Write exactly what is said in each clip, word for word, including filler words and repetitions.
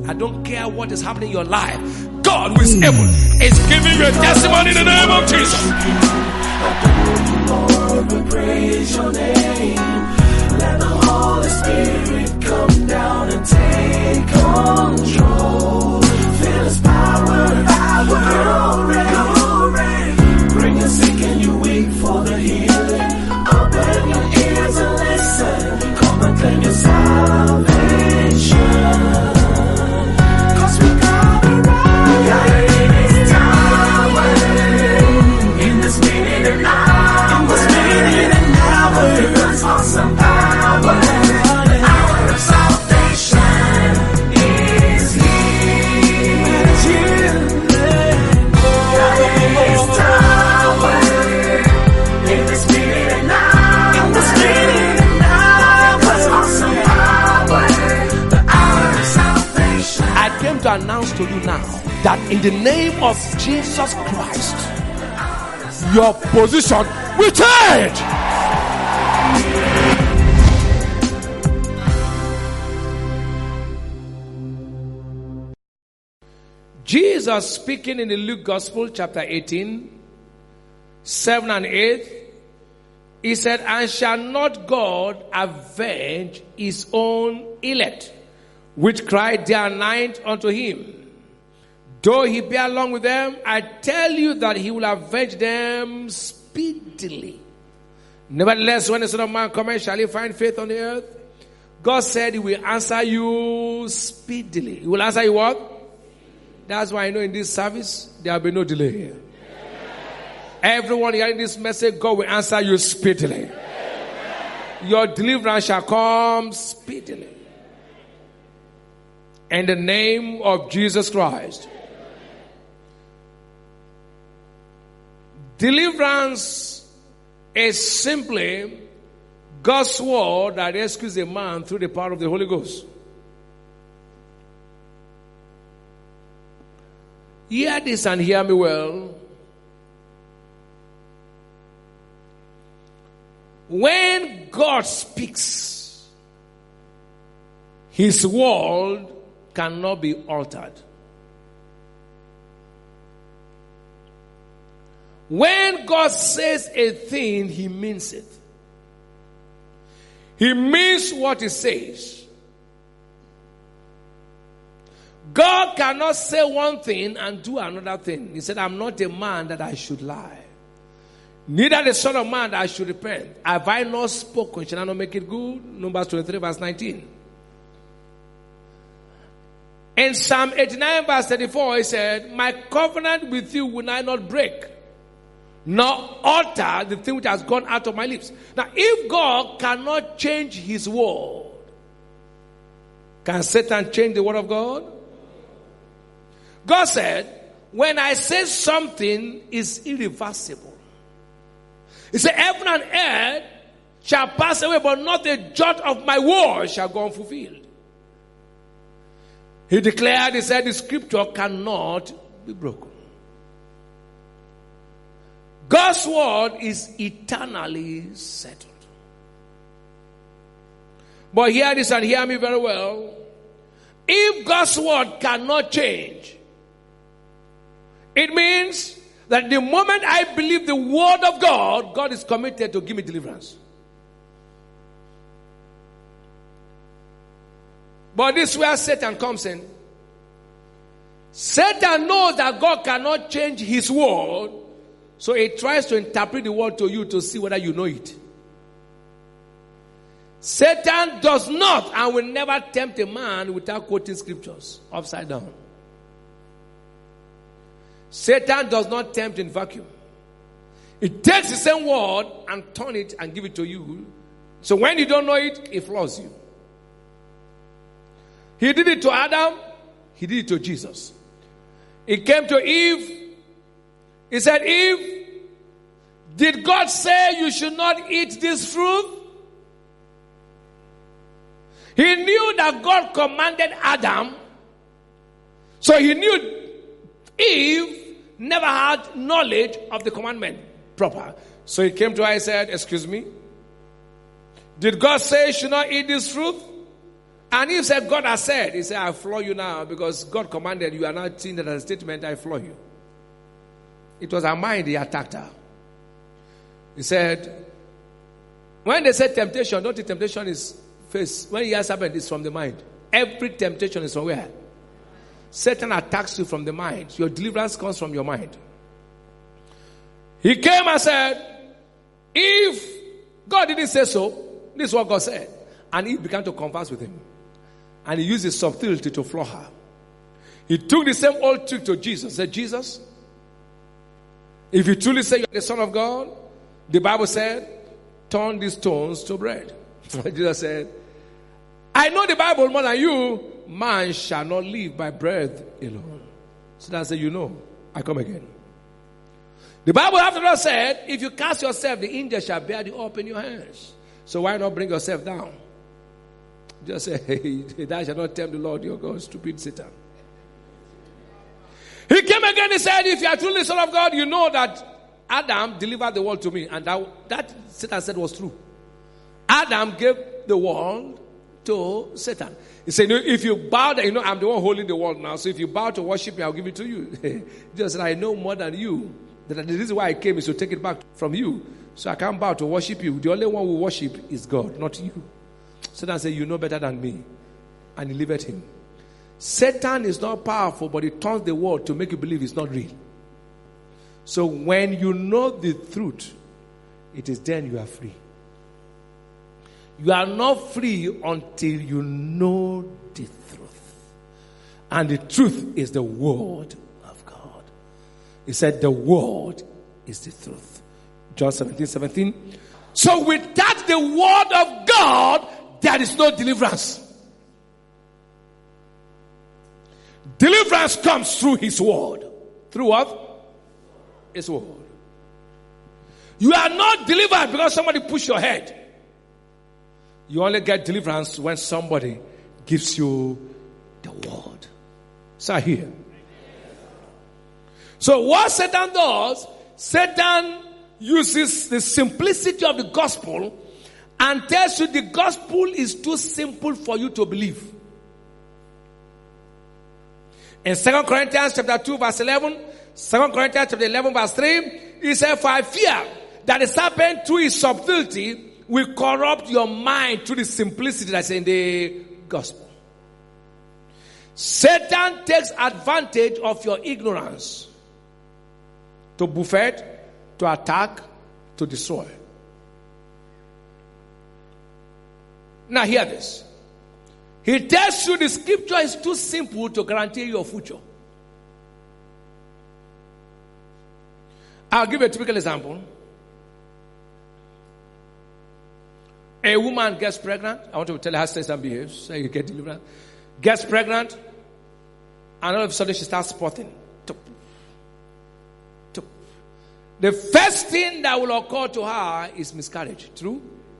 I don't care what is happening in your life. God who is able is giving you a testimony in the name of Jesus. Lord, we praise your name. Let the Holy Spirit come down and take control. Feel his power, power, glory, glory. Bring the sick and you weak for the healing. Open your ears and listen. Come and claim your salvation. Cause we got it right. Got it in his tower. In this minute and hour. In this minute and hour. God's awesome power. The hour of salvation is here. Got it in his tower. In this minute and hour. In this minute and hour. God's awesome power. The hour of salvation. I came to announce to you now that in the name of Jesus Christ, your position will change. Jesus speaking in the Luke Gospel, chapter eighteen, seven and eight, he said, and shall not God avenge his own elect, which cry day and night unto him? Though he be along with them, I tell you that he will avenge them speedily. Nevertheless, when the Son of Man cometh, shall he find faith on the earth? God said he will answer you speedily. He will answer you what? That's why I know in this service, there will be no delay here. Everyone hearing this message, God will answer you speedily. Your deliverance shall come speedily. In the name of Jesus Christ. Deliverance is simply God's word that rescues a man through the power of the Holy Ghost. Hear this and hear me well. When God speaks, his word cannot be altered. When God says a thing, he means it. He means what he says. God cannot say one thing and do another thing. He said, I'm not a man that I should lie. Neither the Son of Man that I should repent. Have I not spoken? Shall I not make it good? Numbers twenty-three verse nineteen. In Psalm eighty-nine verse thirty-four, he said, my covenant with you will I not break, nor alter the thing which has gone out of my lips. Now, if God cannot change his word, can Satan change the word of God? God said, when I say something is irreversible. He said, heaven and earth shall pass away, but not a jot of my word shall go unfulfilled. He declared, he said, the scripture cannot be broken. God's word is eternally settled. But hear this and hear me very well. If God's word cannot change, it means that the moment I believe the word of God, God is committed to give me deliverance. But this is where Satan comes in. Satan knows that God cannot change his word, so he tries to interpret the word to you to see whether you know it. Satan does not and will never tempt a man without quoting scriptures upside down. Satan does not tempt in vacuum. He takes the same word and turn it and give it to you. So when you don't know it, he flaws you. He did it to Adam. He did it to Jesus. He came to Eve. He said, Eve, did God say you should not eat this fruit? He knew that God commanded Adam. So he knew Eve never had knowledge of the commandment proper. So he came to her and said, excuse me, did God say you should not eat this fruit? And if said God has said, he said, I floor you now because God commanded, you are not seeing that as a statement, I floor you. It was her mind he attacked her. He said, when they said temptation, don't think temptation is face. When he has happened, it's from the mind. Every temptation is from where? Satan attacks you from the mind. Your deliverance comes from your mind. He came and said, if God didn't say so, this is what God said. And he began to converse with him. And he used his subtlety to floor her. He took the same old trick to Jesus. Said, Jesus, if you truly say you're the Son of God, the Bible said, turn these stones to bread. Jesus said, I know the Bible more than you. Man shall not live by bread alone. So that's it, you know. I come again. The Bible after all said, if you cast yourself, the angel shall bear you up in your hands. So why not bring yourself down? Just say, hey, thou shalt not tempt the Lord your God, stupid Satan. He came again, he said, if you are truly the Son of God, you know that Adam delivered the world to me. And that, that Satan said was true. Adam gave the world to Satan. He said, if you bow down, you know, I'm the one holding the world now. So if you bow to worship me, I'll give it to you. Just said, I know more than you. The reason why I came is to take it back from you. So I can't bow to worship you. The only one who worship is God, not you. Satan said, you know better than me. And he delivered him. Satan is not powerful, but he turns the world to make you believe it's not real. So when you know the truth, it is then you are free. You are not free until you know the truth. And the truth is the word of God. He said the word is the truth. John seventeen, seventeen. So without the word of God, there is no deliverance. Deliverance comes through his word. Through what? His word. You are not delivered because somebody pushed your head. You only get deliverance when somebody gives you the word. So here. So what Satan does, Satan uses the simplicity of the gospel and tells you the gospel is too simple for you to believe. In Second Corinthians chapter two verse eleven, Second Corinthians chapter eleven verse three, he said, for I fear that the serpent through his subtlety will corrupt your mind through the simplicity that's in the gospel. Satan takes advantage of your ignorance to buffet, to attack, to destroy. Now hear this. He tells you the scripture is too simple to guarantee your future. I'll give you a typical example. A woman gets pregnant. I want to tell her how to behave so you get deliverance. Gets pregnant, and all of a sudden she starts spotting. The first thing that will occur to her is miscarriage. True?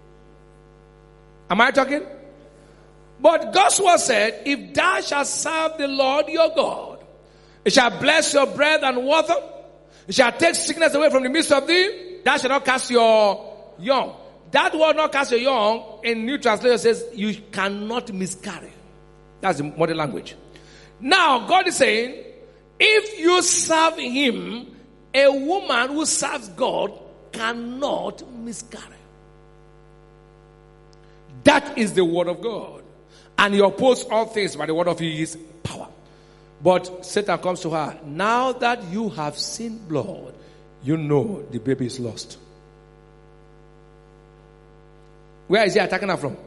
Am I talking? But God's word said, if thou shalt serve the Lord your God, it shall bless your bread and water. It shall take sickness away from the midst of thee. Thou shalt not cast your young. That word not cast your young in New Translation says you cannot miscarry. That's the modern language. Now God is saying, if you serve him, a woman who serves God cannot miscarry. That is the word of God. And he opposed all things by the word of his power. But Satan comes to her. Now that you have seen blood, you know the baby is lost. Where is he attacking her from?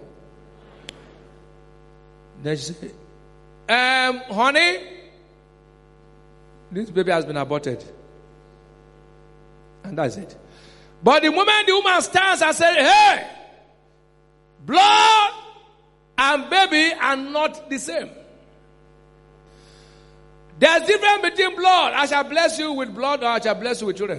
Then she said, um, honey, this baby has been aborted. And that's it. But the moment the woman stands and says, hey, blood and baby are not the same. There's difference between blood. I shall bless you with blood, or I shall bless you with children.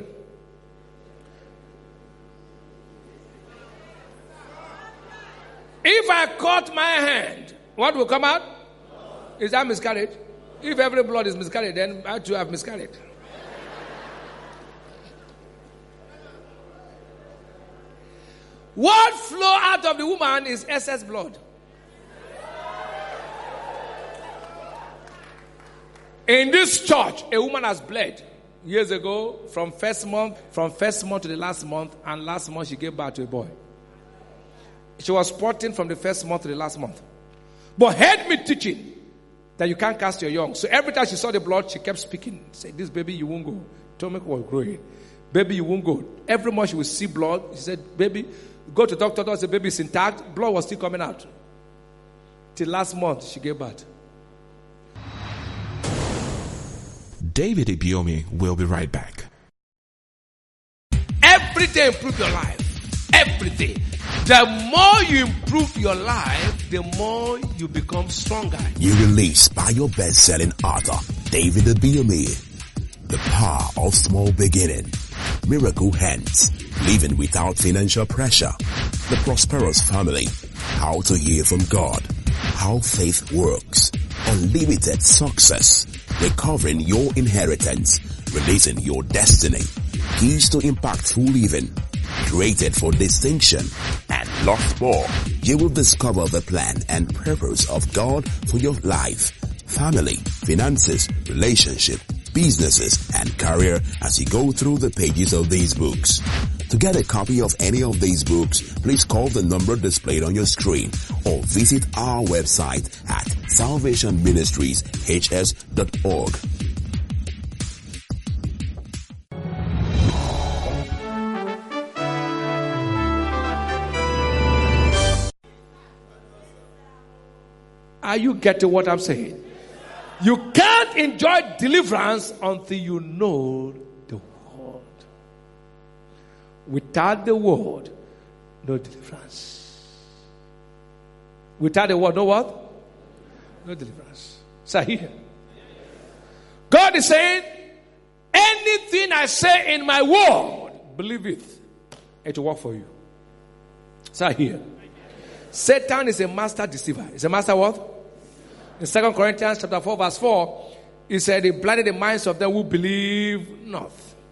If I cut my hand, what will come out? Is that miscarriage? If every blood is miscarried, then I too have miscarried. What flow out of the woman is excess blood. In this church, a woman has bled years ago from first month, from first month to the last month, and last month she gave birth to a boy. She was spotting from the first month to the last month. But heard me teaching that you can't cast your young. So every time she saw the blood, she kept speaking. Say, this baby, you won't go. Stomach was growing. Baby, you won't go. Every month she would see blood. She said, baby, go to doctor. Doctor said, baby is intact. Blood was still coming out. Till last month, she gave birth. David Ibiyeomie will be right back. Every day improve your life. Every day. The more you improve your life, the more you become stronger. New release by your best-selling author, David Ibiyeomie. The Power of Small Beginning. Miracle Hands. Living without financial pressure. The Prosperous Family. How to hear from God. How faith works. Unlimited success. Recovering your inheritance. Releasing your destiny. Keys to impactful living. Created for distinction. And lots more. You will discover the plan and purpose of God for your life, family, finances, relationship, businesses, and career as you go through the pages of these books. To get a copy of any of these books, please call the number displayed on your screen or visit our website at salvation ministries h s dot org. Are you getting what I'm saying? You can't enjoy deliverance until you know the word. Without the word, no deliverance. Without the word, no what? No deliverance. So here, God is saying, anything I say in my word, believe it, it will work for you. So here, Satan is a master deceiver. He's a master what? In Second Corinthians chapter four, verse four, he said, he blinded the minds of them who believe not.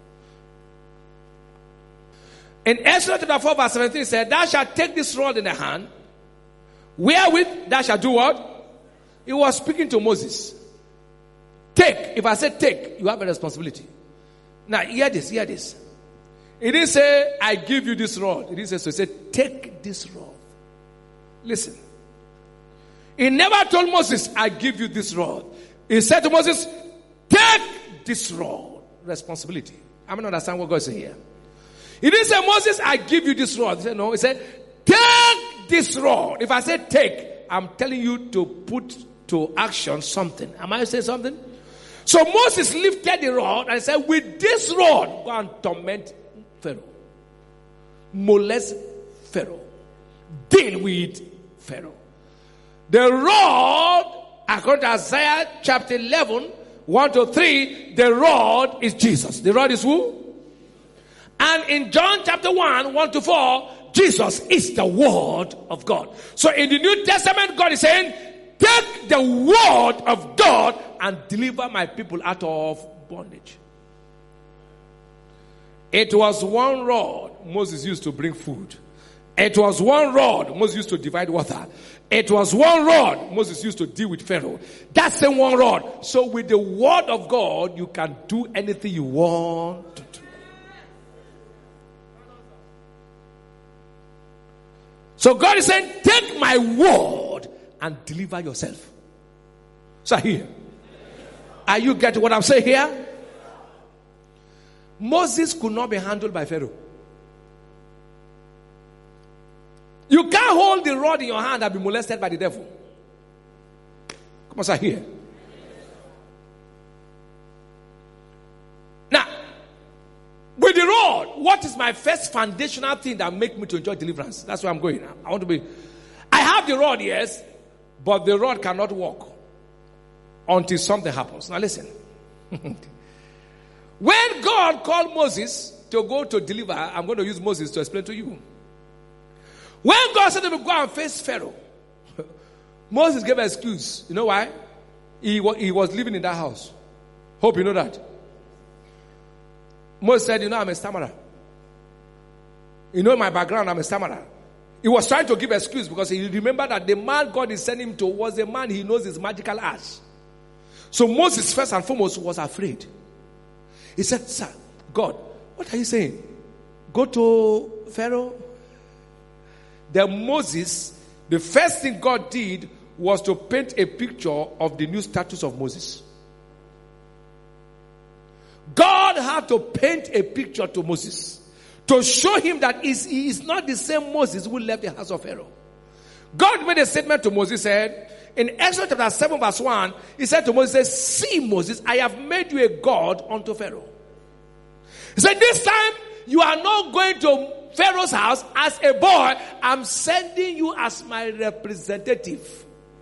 In Exodus chapter four, verse seventeen, he said, thou shalt take this rod in the hand, wherewith thou shalt do what? He was speaking to Moses. Take. If I say take, you have a responsibility. Now, hear this, hear this. He didn't say, I give you this rod. He didn't say so. He said, take this rod. Listen. He never told Moses, I give you this rod. He said to Moses, take this rod. Responsibility. I'm not understand what God said here. He didn't say, Moses, I give you this rod. He said, no. He said, take this rod. If I say take, I'm telling you to put to action something. Am I saying something? So Moses lifted the rod and said, with this rod, go and torment Pharaoh. Molest Pharaoh. Deal with Pharaoh. The rod, according to Isaiah chapter eleven, one to three, the rod is Jesus. The rod is who? And in John chapter one, one to four, Jesus is the word of God. So in the New Testament, God is saying, take the word of God and deliver my people out of bondage. It was one rod Moses used to bring food. It was one rod Moses used to divide water. It was one rod Moses used to deal with Pharaoh. That's the one rod. So with the word of God, you can do anything you want to do. So God is saying, take my word and deliver yourself. So here, are you getting what I'm saying here? Moses could not be handled by Pharaoh. You can't hold the rod in your hand and be molested by the devil. Come on, sir, here. Now, with the rod, what is my first foundational thing that make me to enjoy deliverance? That's where I'm going now. I want to be. I have the rod, yes, but the rod cannot walk until something happens. Now listen. When God called Moses to go to deliver, I'm going to use Moses to explain to you. When God said to him, go and face Pharaoh, Moses gave an excuse. You know why? He, he was living in that house. Hope you know that. Moses said, you know, I'm a stammerer. You know my background, I'm a stammerer. He was trying to give excuse because he remembered that the man God is sending him to was a man he knows his magical arts. So Moses, first and foremost, was afraid. He said, sir, God, what are you saying? Go to Pharaoh? Then Moses, the first thing God did was to paint a picture of the new status of Moses. God had to paint a picture to Moses to show him that he is not the same Moses who left the house of Pharaoh. God made a statement to Moses, said, in Exodus chapter seven verse one, he said to Moses, see Moses, I have made you a God unto Pharaoh. He said, this time you are not going to Pharaoh's house as a boy. I'm sending you as my representative.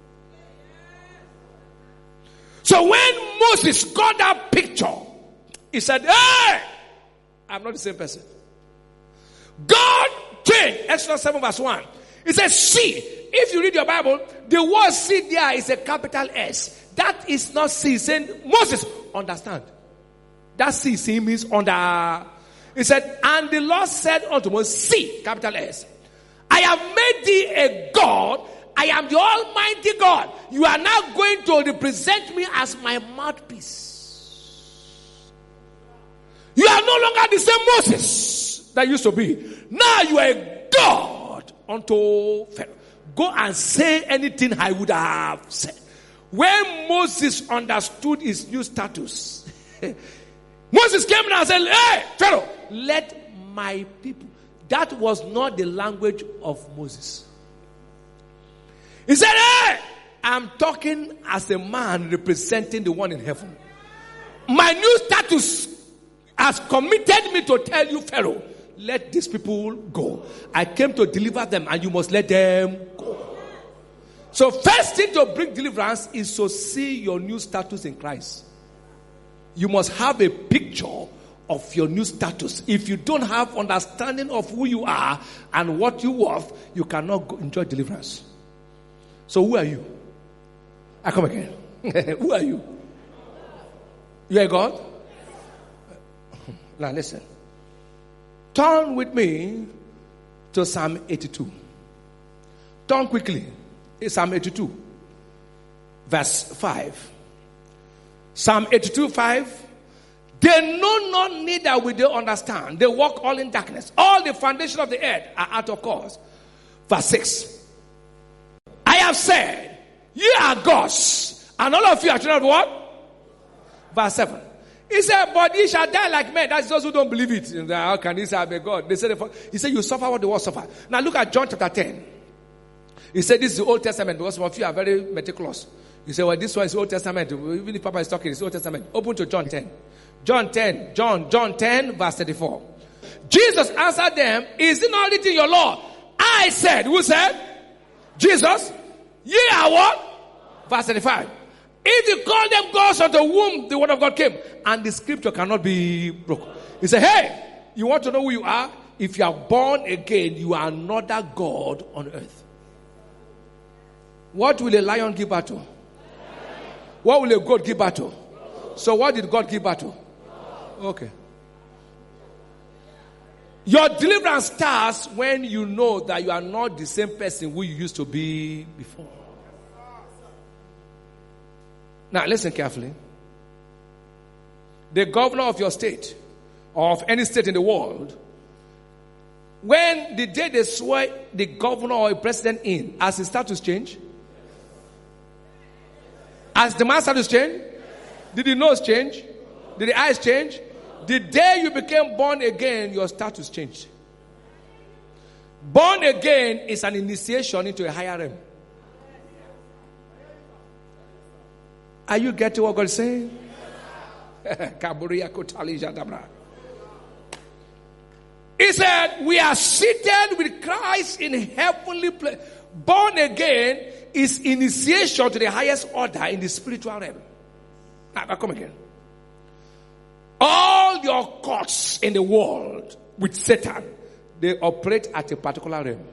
So when Moses got that picture, he said, hey, I'm not the same person. God changed. Exodus seven verse one. He says, see. If you read your Bible, the word see there is a capital S. That is not see. He's saying, Moses, understand. That see, see means under. He said, and the Lord said unto Moses, see, capital S. I have made thee a God. I am the Almighty God. You are now going to represent me as my mouthpiece. You are no longer the same Moses that used to be. Now you are a God unto Pharaoh. Go and say anything I would have said. When Moses understood his new status, Moses came down and said, hey, Pharaoh, let my people. That was not the language of Moses. He said, hey, I'm talking as a man representing the one in heaven. My new status has committed me to tell you, Pharaoh, let these people go. I came to deliver them and you must let them go. So first thing to bring deliverance is to see your new status in Christ. You must have a picture of your new status. If you don't have understanding of who you are and what you worth, you cannot go enjoy deliverance. So who are you? I come again. Who are you? You are God? Now listen. Turn with me to Psalm eighty-two. Turn quickly. It's Psalm eighty-two. Verse five. Psalm eighty-two, five. They know not, neither will they understand. They walk all in darkness. All the foundation of the earth are out of course. Verse six. I have said, ye are gods, and all of you are children of what? Verse seven. He said, but ye shall die like men. That's those who don't believe it. And how can this have a God? They said, he said, you suffer what the world suffer. Now look at John chapter ten. He said, this is the Old Testament because some of you are very meticulous. You say, well, this one is Old Testament. Even if Papa is talking, it's Old Testament. Open to John ten. John ten. John, John ten, verse thirty-four. Jesus answered them, is it not written in your law? I said, who said? Jesus. Ye are what? Verse thirty-five. If you call them gods of the womb, the word of God came. And the scripture cannot be broken. He said, hey, you want to know who you are? If you are born again, you are another God on earth. What will a lion give birth to? What will a goat give birth to? So what did God give birth to? Okay. Your deliverance starts when you know that you are not the same person who you used to be before. Now listen carefully. The governor of your state or of any state in the world, when the day they swear the governor or a president in, as his status change? As the man's status change? Did the nose change? Did the eyes change? The day you became born again, your status changed. Born again is an initiation into a higher realm. Are you getting what God is saying? He said, we are seated with Christ in heavenly place. Born again is initiation to the highest order in the spiritual realm. Now, come again. All your courts in the world with Satan, they operate at a particular realm.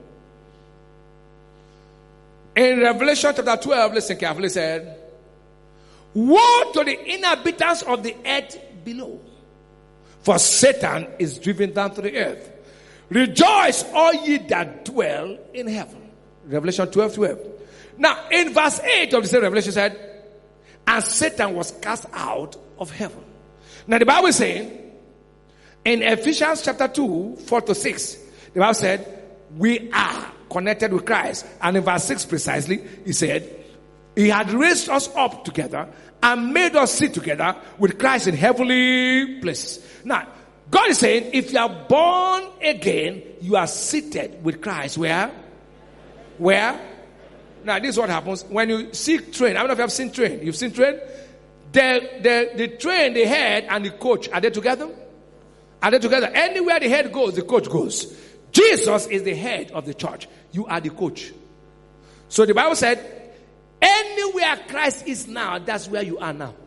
In Revelation chapter twelve, listen carefully, said, woe to the inhabitants of the earth below, for Satan is driven down to the earth. Rejoice, all ye that dwell in heaven. Revelation twelve, twelve. Now, in verse eight of the same Revelation said, and Satan was cast out of heaven. Now the Bible is saying, in Ephesians chapter two, four to six, the Bible said, we are connected with Christ. And in verse six precisely, he said, he had raised us up together and made us sit together with Christ in heavenly places. Now, God is saying, if you are born again, you are seated with Christ. Where? Where? Now, this is what happens when you see train. I don't know if you have seen train. You've seen train? The, the, the train, the head, and the coach, are they together? Are they together? Anywhere the head goes, the coach goes. Jesus is the head of the church. You are the coach. So the Bible said, anywhere Christ is now, that's where you are now.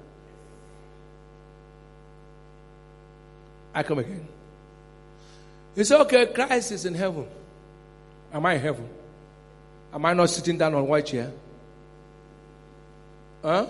I come again. You say, okay, Christ is in heaven. Am I in heaven? Am I not sitting down on a white chair? Huh?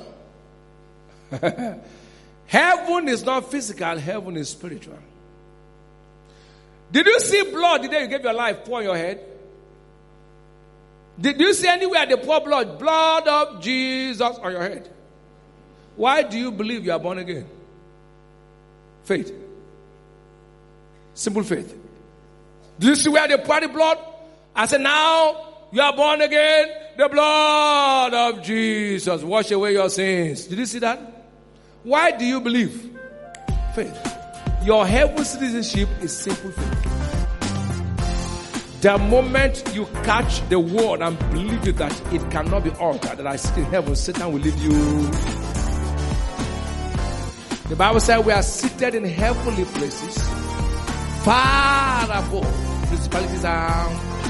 Heaven is not physical, heaven is spiritual. Did you see blood the day you gave your life pour on your head? Did you see anywhere they pour blood? Blood of Jesus on your head. Why do you believe you are born again? Faith. Simple faith. Do you see where they pour the blood? I said, now you are born again. The blood of Jesus wash away your sins. Did you see that? Why do you believe? Faith. Your heavenly citizenship is simple faith. The moment you catch the word and believe it that it cannot be altered, that I sit in heaven, Satan will leave you. The Bible says we are seated in heavenly places, far above principalities are.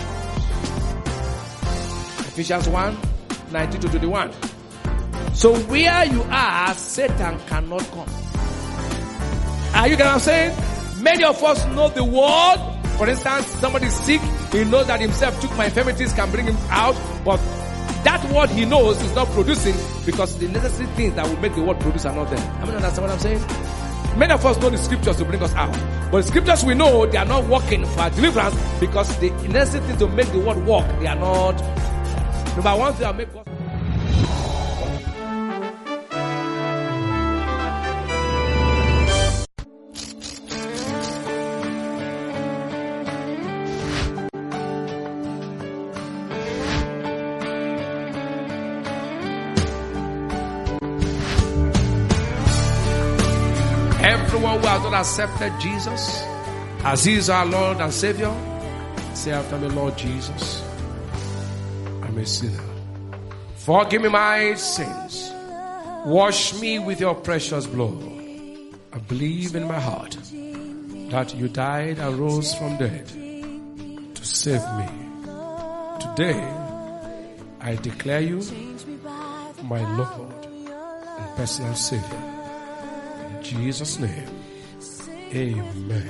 Ephesians one, nineteen to twenty-one. So where you are, Satan cannot come. Are you getting what I'm saying? Many of us know the word. For instance, somebody is sick, he knows that himself took my infirmities, can bring him out, but that word he knows is not producing because the necessary things that will make the word produce are not there. I mean, understand what I'm saying? Many of us know the scriptures to bring us out, but the scriptures we know, they are not working for our deliverance because the necessary things to make the word work, they are not. Number one, they are make us. Everyone who has not accepted Jesus as He is our Lord and Savior, say after me, Lord Jesus, I'm a sinner. Forgive me my sins. Wash me with your precious blood. I believe in my heart that you died and rose from dead to save me. Today, I declare you my Lord and personal Savior. In Jesus' name, amen.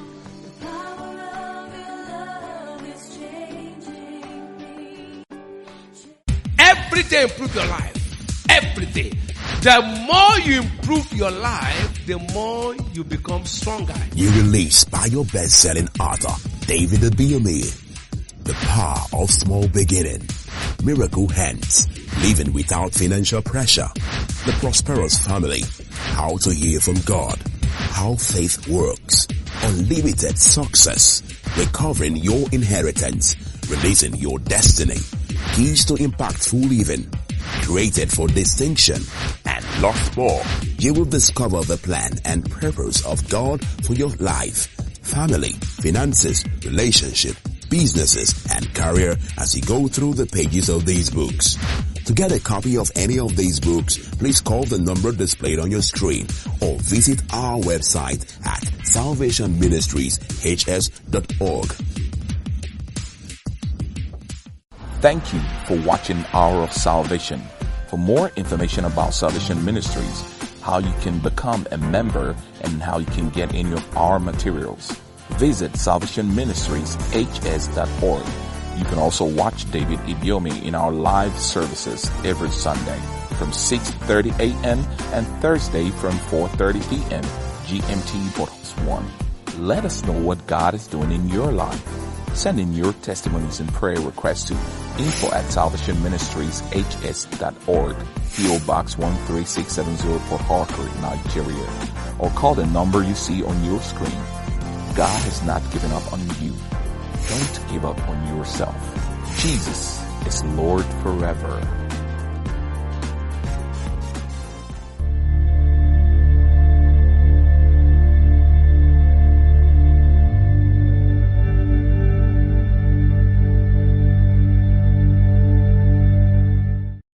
Every day improve your life. Every day. The more you improve your life, the more you become stronger. New release by your best-selling author, David Abiyomi. The Power of Small Beginning. Miracle Hands. Living without financial pressure. The Prosperous Family. How to hear from God. How faith works. Unlimited success. Recovering your inheritance. Releasing your destiny. Keys to impactful living. Created for distinction. And lots more. You will discover the plan and purpose of God for your life, family, finances, relationship, businesses, and career as you go through the pages of these books. To get a copy of any of these books, please call the number displayed on your screen or visit our website at salvation ministries h s dot org. Thank you for watching Hour of Salvation. For more information about Salvation Ministries, how you can become a member, and how you can get any of our materials, visit salvation ministries h s dot org. You can also watch David Ibiyomi in our live services every Sunday from six thirty a.m. and Thursday from four thirty p.m. G M T Box one. Let us know what God is doing in your life. Send in your testimonies and prayer requests to info at salvation ministries h s dot org, P O Box one three six seven zero, Port Harcourt, Nigeria, or call the number you see on your screen. God has not given up on you. Don't give up on yourself. Jesus is Lord forever.